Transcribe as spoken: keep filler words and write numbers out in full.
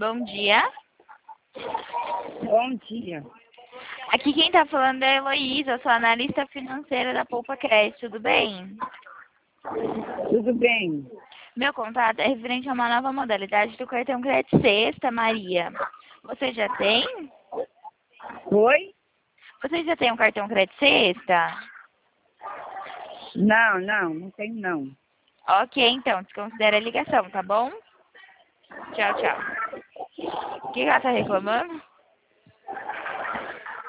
Bom dia. Bom dia. Aqui quem tá falando é a Heloísa, eu sou analista financeira da Poupa Crédito, tudo bem? Tudo bem? Meu contato é referente a uma nova modalidade do cartão Crédito Sexta, Maria. Você já tem? Oi? Você já tem um cartão Crédito Sexta? Não, não, não tenho não. Ok, então, desconsidera a ligação, tá bom? Tchau, tchau. O que ela tá reclamando?